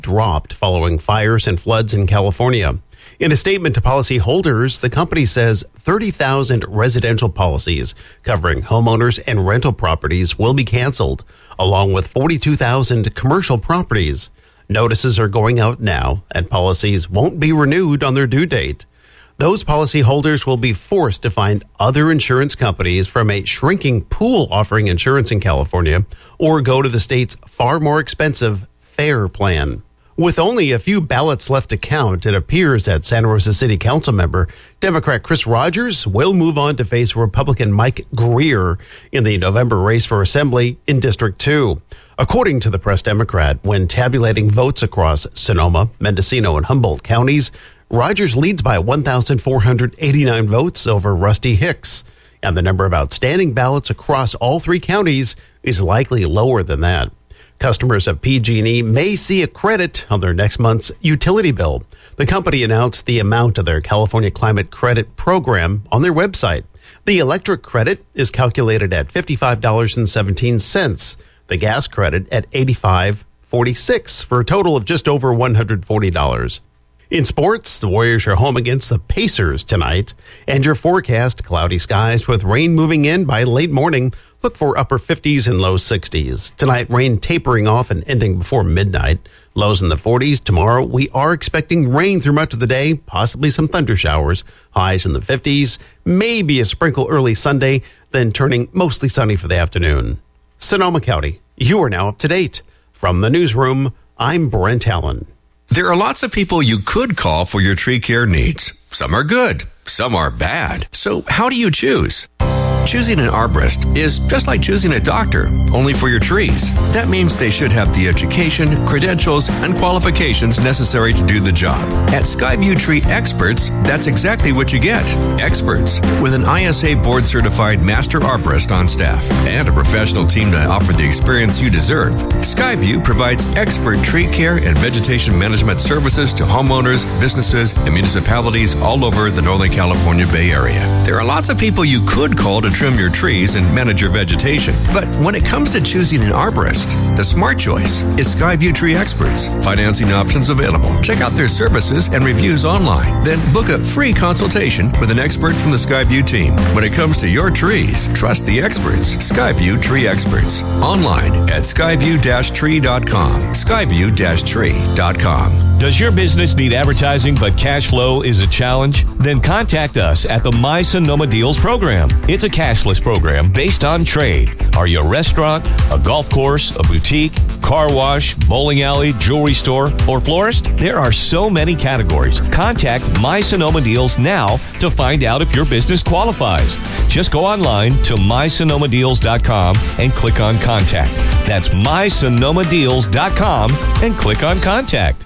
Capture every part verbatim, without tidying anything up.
dropped following fires and floods in California. In a statement to policyholders, the company says thirty thousand residential policies covering homeowners and rental properties will be canceled, along with forty-two thousand commercial properties. Notices are going out now, and policies won't be renewed on their due date. Those policyholders will be forced to find other insurance companies from a shrinking pool offering insurance in California, or go to the state's far more expensive FAIR plan. With only a few ballots left to count, it appears that Santa Rosa City Council member Democrat Chris Rogers will move on to face Republican Mike Greer in the November race for Assembly in District two. According to the Press Democrat, when tabulating votes across Sonoma, Mendocino, and Humboldt counties, Rogers leads by one thousand four hundred eighty-nine votes over Rusty Hicks, and the number of outstanding ballots across all three counties is likely lower than that. Customers of P G and E may see a credit on their next month's utility bill. The company announced the amount of their California Climate Credit program on their website. The electric credit is calculated at fifty-five dollars and seventeen cents, the gas credit at eighty-five dollars and forty-six cents, for a total of just over one hundred forty dollars. In sports, the Warriors are home against the Pacers tonight, and your forecast, cloudy skies with rain moving in by late morning. Look for upper fifties and low sixties. Tonight, rain tapering off and ending before midnight. Lows in the forties. Tomorrow, we are expecting rain through much of the day, possibly some thunder showers. Highs in the fifties, maybe a sprinkle early Sunday, then turning mostly sunny for the afternoon. Sonoma County, you are now up to date. From the newsroom, I'm Brent Allen. There are lots of people you could call for your tree care needs. Some are good, some are bad. So how do you choose? Choosing an arborist is just like choosing a doctor, only for your trees. That means they should have the education, credentials, and qualifications necessary to do the job. At Skyview Tree Experts, that's exactly what you get. Experts with an I S A board-certified master arborist on staff and a professional team to offer the experience you deserve. Skyview provides expert tree care and vegetation management services to homeowners, businesses, and municipalities all over the Northern California Bay Area. There are lots of people you could call to trim your trees and manage your vegetation. But when it comes to choosing an arborist, the smart choice is Skyview Tree Experts. Financing options available. Check out their services and reviews online. Then book a free consultation with an expert from the Skyview team. When it comes to your trees, trust the experts. Skyview Tree Experts. Online at skyview dash tree dot com. skyview dash tree dot com. Does your business need advertising but cash flow is a challenge? Then contact us at the My Sonoma Deals program. It's a cashless program based on trade. Are you a restaurant, a golf course, a boutique, car wash, bowling alley, jewelry store, or florist? There are so many categories. Contact My Sonoma Deals now to find out if your business qualifies. Just go online to my sonoma deals dot com and click on Contact. That's my sonoma deals dot com and click on Contact.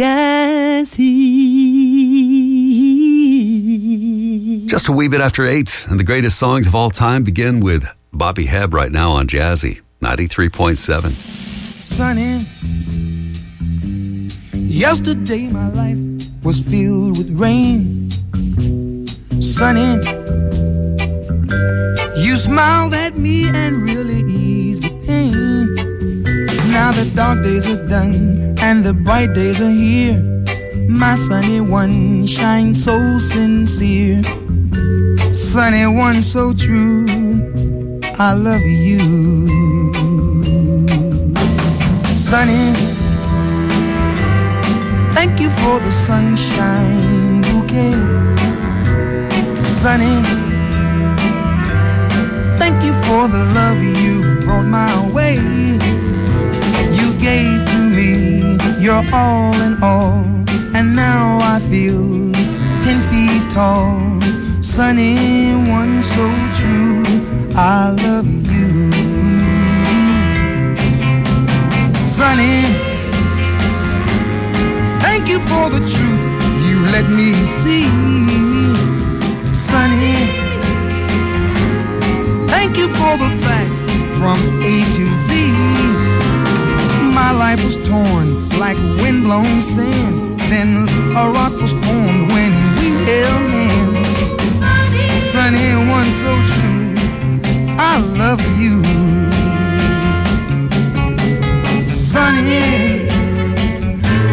Jazzy. Just a wee bit after eight, and the greatest songs of all time begin with Bobby Hebb right now on Jazzy ninety-three point seven. Sunny, yesterday my life was filled with rain. Sunny, you smiled at me and really eased the pain. Now the dark days are done and the bright days are here. My sunny one shines so sincere. Sunny one so true, I love you. Sunny, thank you for the sunshine bouquet. Sunny, thank you for the love you brought my way. You gave to me your all in all, and now I feel ten feet tall. Sunny one so true, I love you. Sunny, thank you for the truth you let me see. Sunny, thank you for the facts from A to Z. My life was torn like windblown sand, then a rock was formed when we held hands. Sunny, Sunny one so true, I love you. Sunny,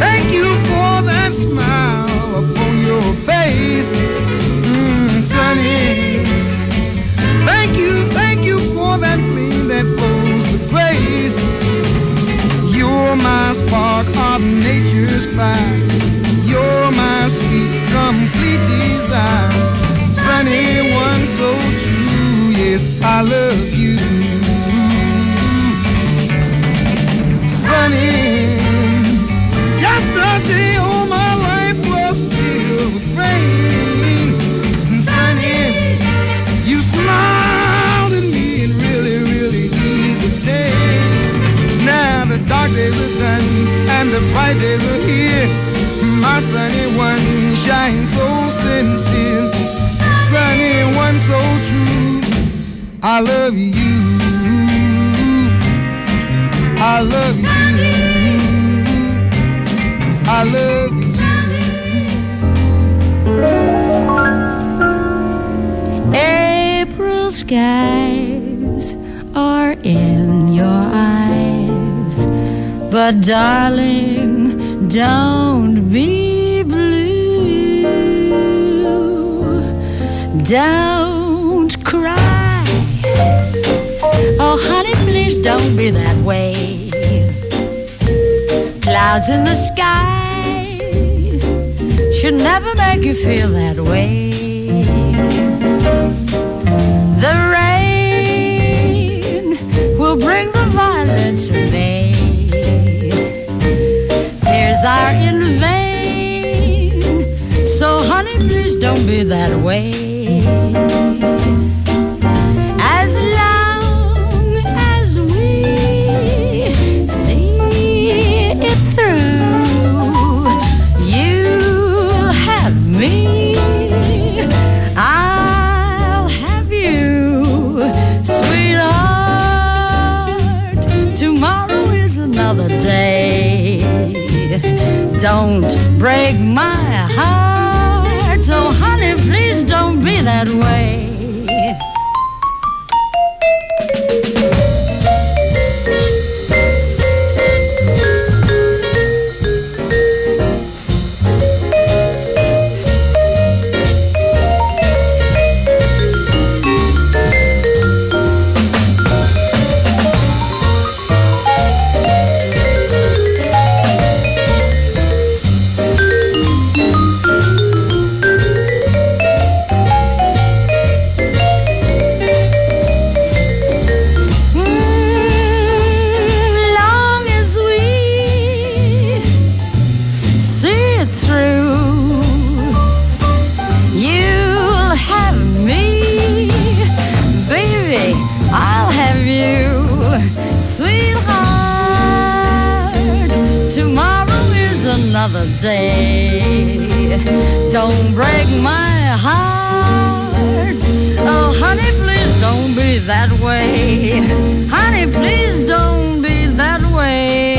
of nature's fire. You're my sweet, complete desire. Sunny one, so true, yes, I love you. Sunny, yesterday all my life was filled with rain. Sunny, you smiled at me and really, really eased the day. Now the dark days are done and the bright days are here. My sunny one shines so sincere. Sunny one so true, I love you. I love you. I love you. April skies are in your eyes, but darling, don't be blue. Don't cry. Oh, honey, please don't be that way. Clouds in the sky should never make you feel that way. The rain will bring the violets in May. Tears are in vain, so honey, please don't be that way. As long as we see it through, you'll have me, I'll have you, sweetheart. Tomorrow is another day. Don't break my heart, so honey, please don't be that way. Day. Don't break my heart. Oh, honey, please don't be that way. Honey, please don't be that way.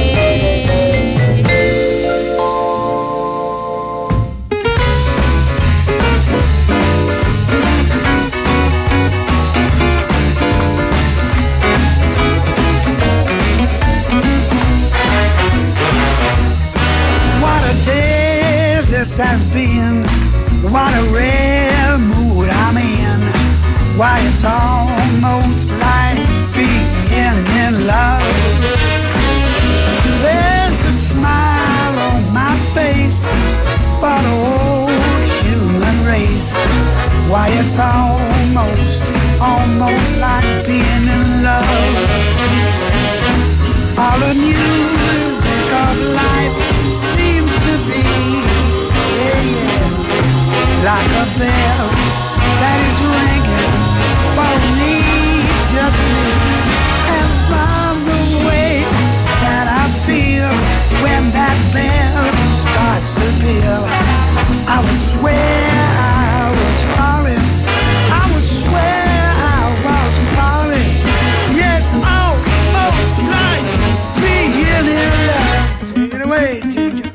This has been, what a rare mood I'm in. Why, it's almost like being in love. There's a smile on my face for the whole human race. Why, it's almost, almost like being in love. All the music of life seems to be like a bell that is ringing for me, just me. And from the way that I feel when that bell starts to peal, I would swear I was falling. I would swear I was falling. Yeah, it's almost like being in love. Take it away, teacher.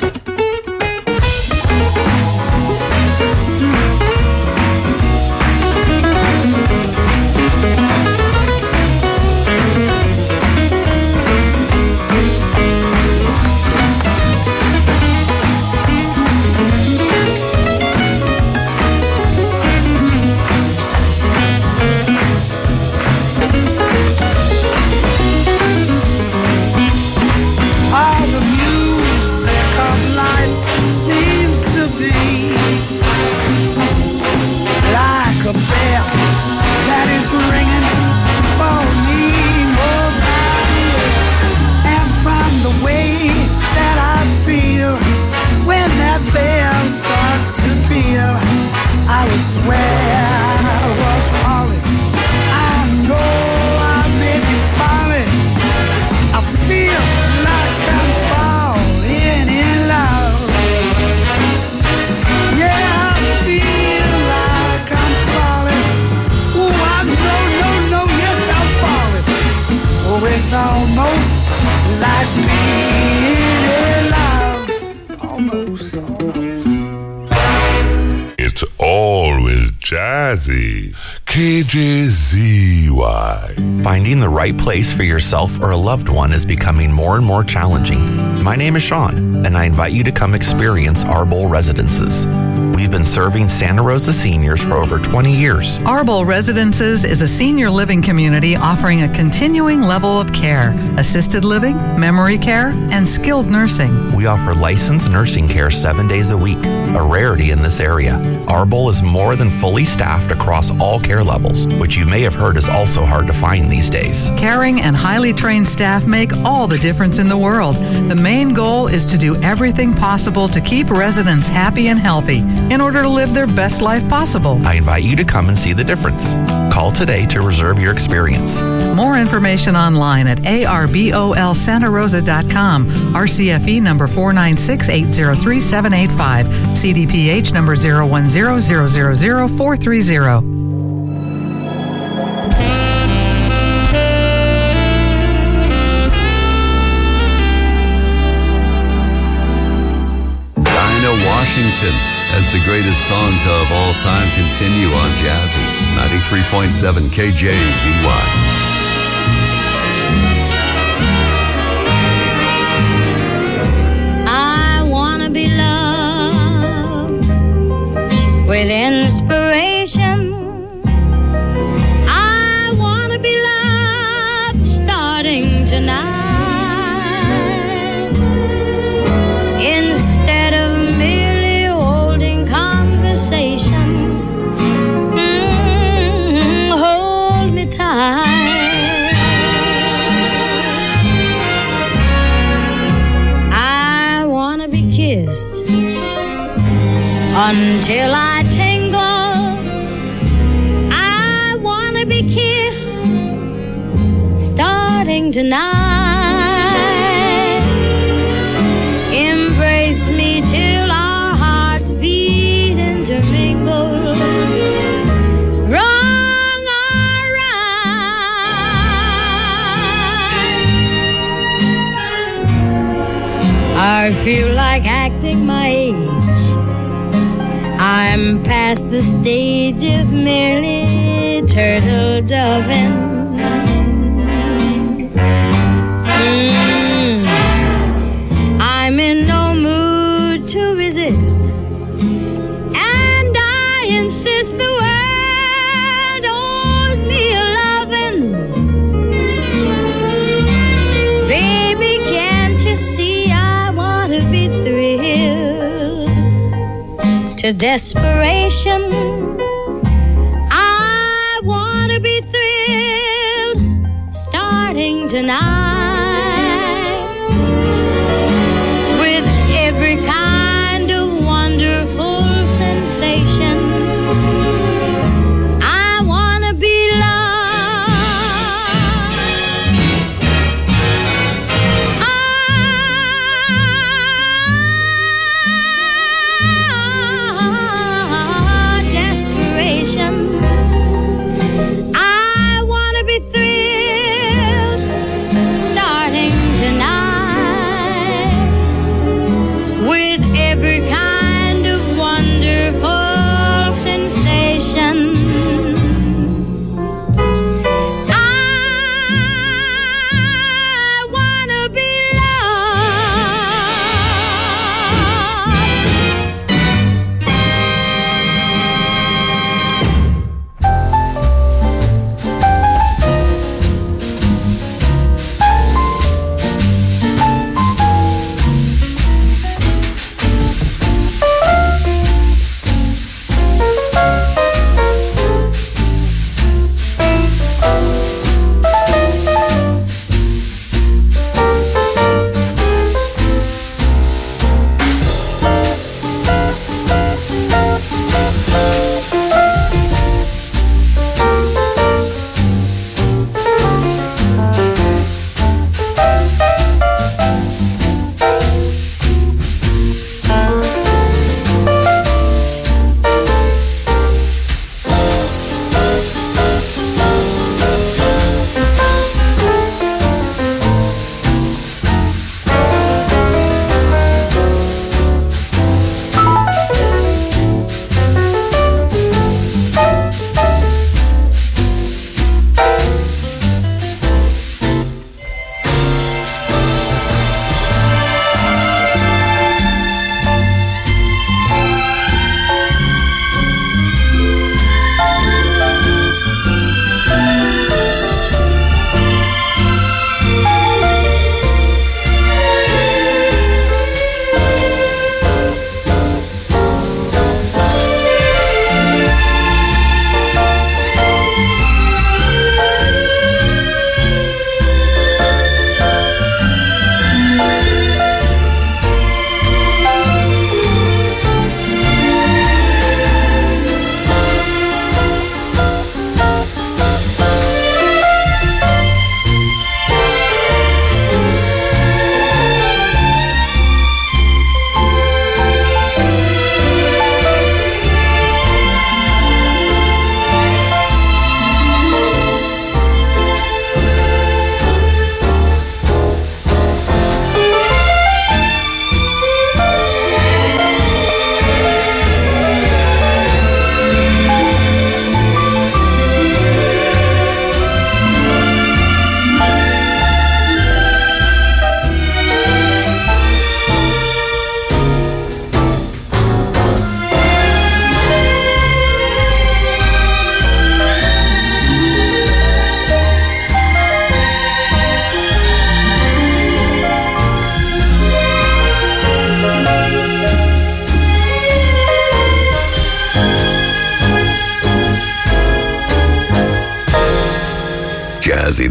Jazzy. K J Z Y. Finding the right place for yourself or a loved one is becoming more and more challenging. My name is Sean, and I invite you to come experience Arbol Residences. We've been serving Santa Rosa seniors for over twenty years. Arbol Residences is a senior living community offering a continuing level of care, assisted living, memory care, and skilled nursing. We offer licensed nursing care seven days a week, a rarity in this area. Arbol is more than fully staffed across all care levels, which you may have heard is also hard to find these days. Caring and highly trained staff make all the difference in the world. The main goal is to do everything possible to keep residents happy and healthy in order to live their best life possible. I invite you to come and see the difference. Call today to reserve your experience. More information online at A R B O L Santa Rosa dot com, R C F E number four nine six eight zero three seven eight five, C D P H number zero one zero zero zero zero four three zero. Dinah Washington, as the greatest songs of all time continue on Jazzy ninety-three point seven K J Z Y. With inspiration, I want to be loved starting tonight. Instead of merely holding conversation, mm, hold me tight. I want to be kissed until I tingle. I want to be kissed starting tonight. Embrace me till our hearts beat intermingle. Wrong or right, I feel like acting my age. I'm past the stage of merely turtle doving. Mm. I'm in no mood to resist, and I insist the world owes me a loving. Baby, can't you see I want to be thrilled to desperation? I want to be thrilled starting tonight with every kind of wonderful sensation. I want to be loved. Ah, desperation. I want to be thrilled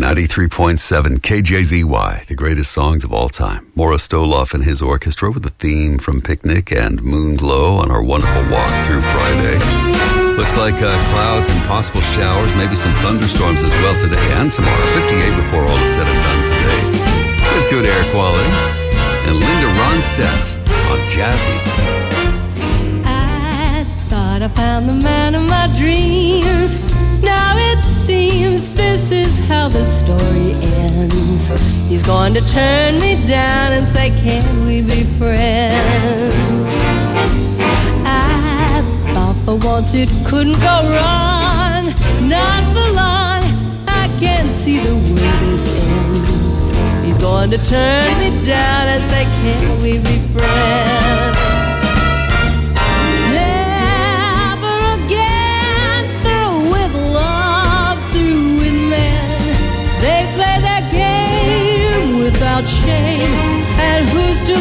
ninety-three point seven K J Z Y, the greatest songs of all time. Maurice Stoloff and his orchestra with a theme from Picnic and Moonglow on our wonderful walk through Friday. Looks like uh, clouds and possible showers, maybe some thunderstorms as well today and tomorrow. fifty-eight before all is said and done today. With good air quality. And Linda Ronstadt on Jazzy. I thought I found the man of my dreams. Now it seems this is how the story ends. He's going to turn me down and say, can we be friends? I thought for once it couldn't go wrong. Not for long, I can't see the way this ends. He's going to turn me down and say, can we be friends? Without shame, and who's to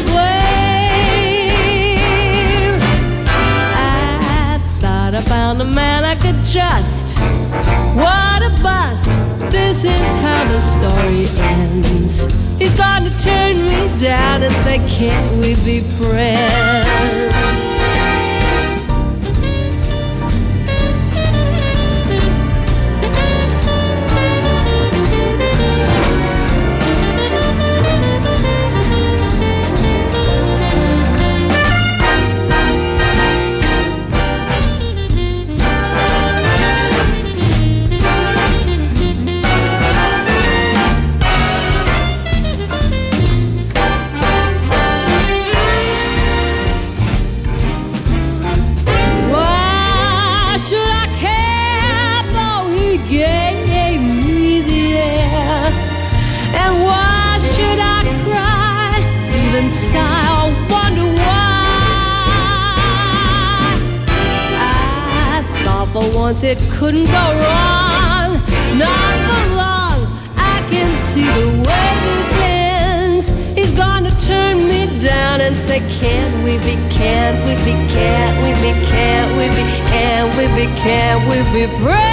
blame? I thought I found a man I could trust. What a bust! This is how the story ends. He's gonna turn me down and say, can't we be friends? Once it couldn't go wrong, not for long. I can see the way this ends. He's gonna turn me down and say, can't we be, can't we be, can't we be, can't we be, can't we be, can't we be friends?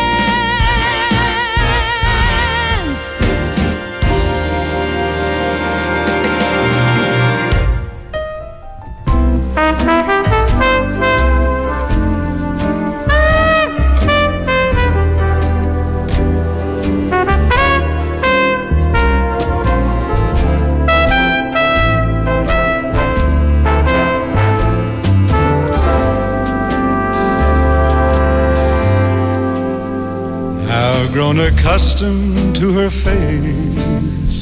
Grown accustomed to her face,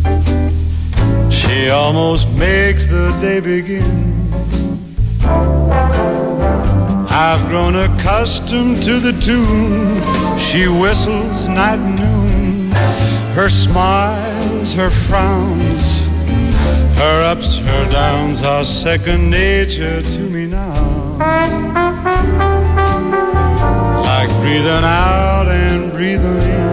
she almost makes the day begin. I've grown accustomed to the tune she whistles night and noon. Her smiles, her frowns, her ups, her downs are second nature to me now. Like breathing out and breathing in.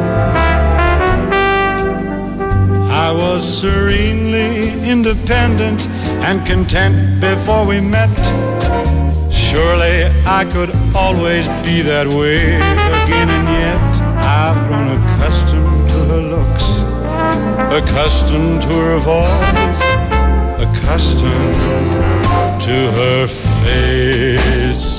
I was serenely independent and content before we met. Surely I could always be that way again, and yet I've grown accustomed to her looks, accustomed to her voice, accustomed to her face.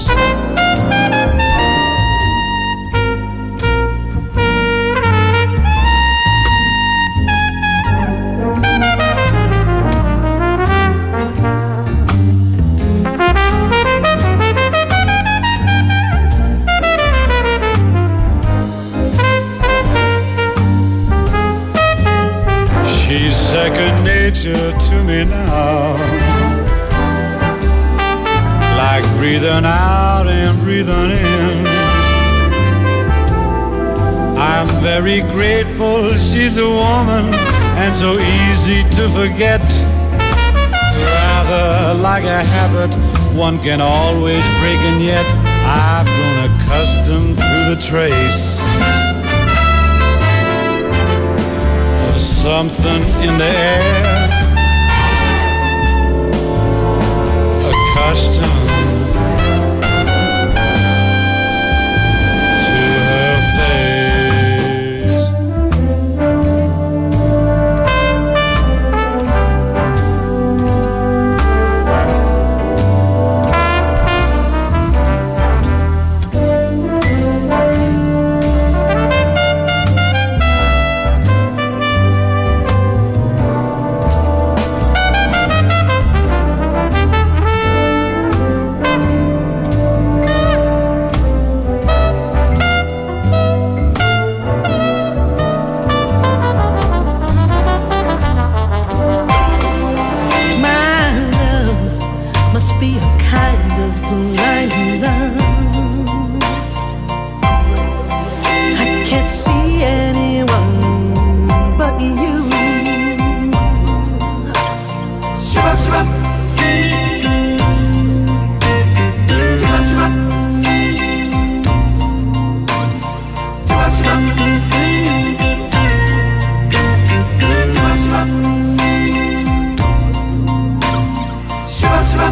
Second nature to me now, like breathing out and breathing in. I'm very grateful she's a woman and so easy to forget. Rather like a habit one can always break, and yet I've grown accustomed to the trace something in the air, accustomed to her face.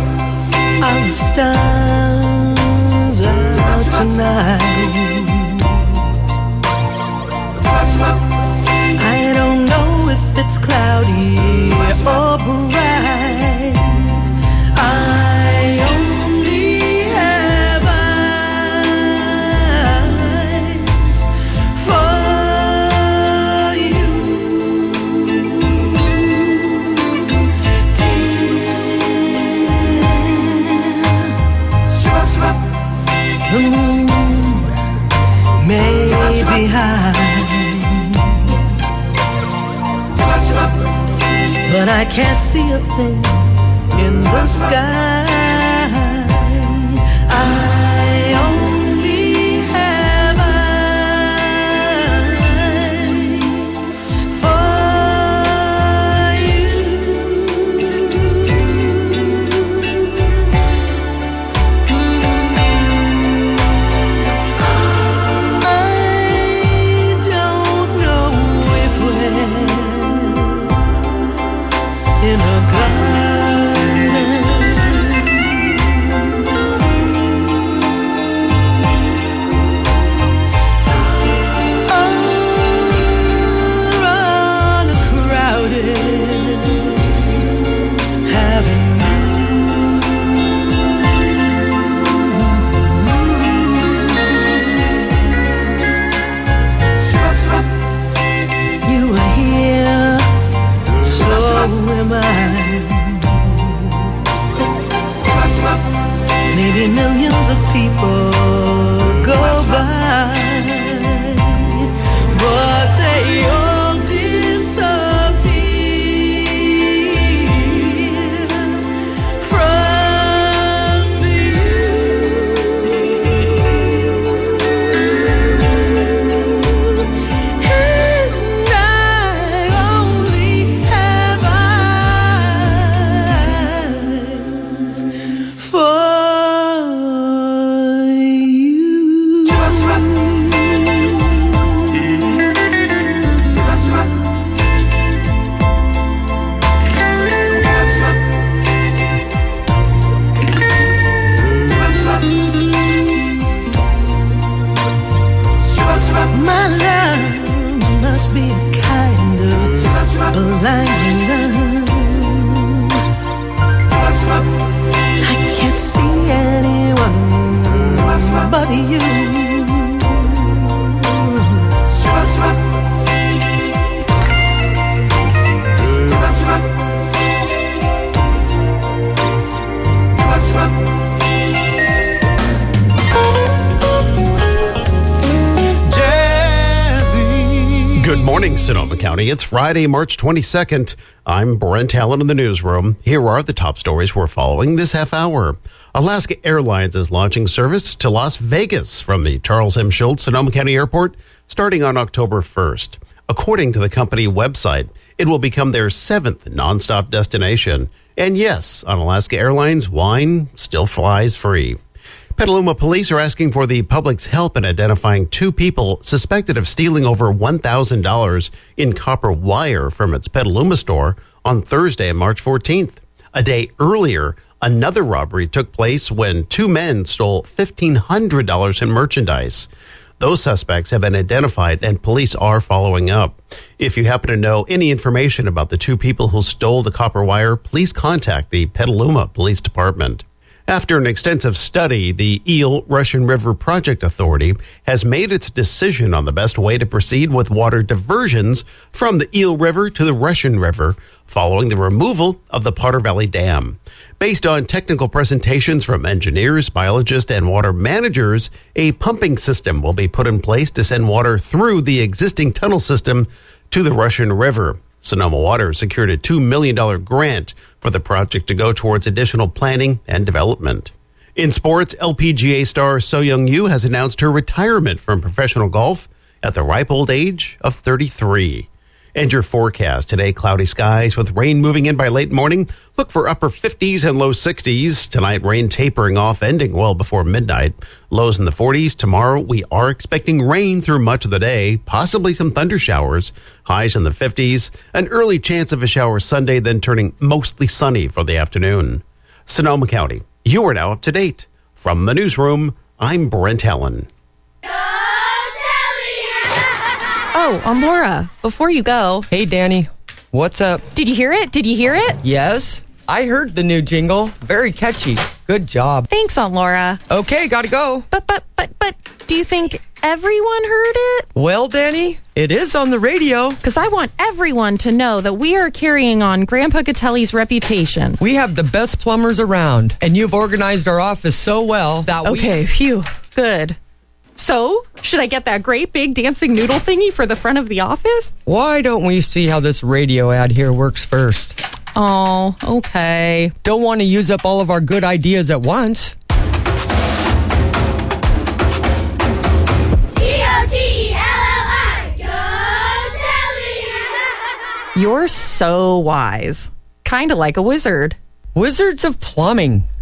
are the stars out tonight. I don't know if it's cloudy or bright. I only have eyes for you. The moon may be high, but I can't see a thing in the sky. I only have eyes for you. I don't know if we're in a garden, or on a crowded avenue. You are here, so am I. Maybe millions of people go by, but they all disappear from you. And I only have eyes for my love must be a kind of blind love. I can't see anyone but you. Good morning, Sonoma County. It's Friday, March twenty-second. I'm Brent Allen in the newsroom. Here are the top stories we're following this half hour. Alaska Airlines is launching service to Las Vegas from the Charles M. Schultz Sonoma County Airport starting on October first. According to the company website, it will become their seventh nonstop destination. And yes, on Alaska Airlines, wine still flies free. Petaluma police are asking for the public's help in identifying two people suspected of stealing over one thousand dollars in copper wire from its Petaluma store on Thursday, March fourteenth. A day earlier, another robbery took place when two men stole fifteen hundred dollars in merchandise. Those suspects have been identified and police are following up. If you happen to know any information about the two people who stole the copper wire, please contact the Petaluma Police Department. After an extensive study, the Eel Russian River Project Authority has made its decision on the best way to proceed with water diversions from the Eel River to the Russian River following the removal of the Potter Valley Dam. Based on technical presentations from engineers, biologists, and water managers, a pumping system will be put in place to send water through the existing tunnel system to the Russian River. Sonoma Water secured a two million dollars grant for the project to go towards additional planning and development. In sports, L P G A star So Young Yu has announced her retirement from professional golf at the ripe old age of thirty-three. And your forecast today, cloudy skies with rain moving in by late morning. Look for upper fifties and low sixties. Tonight, rain tapering off, ending well before midnight. Lows in the forties. Tomorrow, we are expecting rain through much of the day, possibly some thunder showers. Highs in the fifties. An early chance of a shower Sunday, then turning mostly sunny for the afternoon. Sonoma County, you are now up to date. From the newsroom, I'm Brent Helen. Oh, I'm Laura. Before you go. Hey, Danny. What's up? Did you hear it? Did you hear it? Yes. I heard the new jingle. Very catchy. Good job. Thanks, Aunt Laura. Okay, gotta go. But, but, but, but, do you think everyone heard it? Well, Danny, it is on the radio. Because I want everyone to know that we are carrying on Grandpa Gatelli's reputation. We have the best plumbers around, and you've organized our office so well that we... Okay, phew. Good. So, should I get that great big dancing noodle thingy for the front of the office? Why don't we see how this radio ad here works first? Oh, okay. Don't want to use up all of our good ideas at once. You're so wise. Kind of like a wizard. Wizards of Plumbing.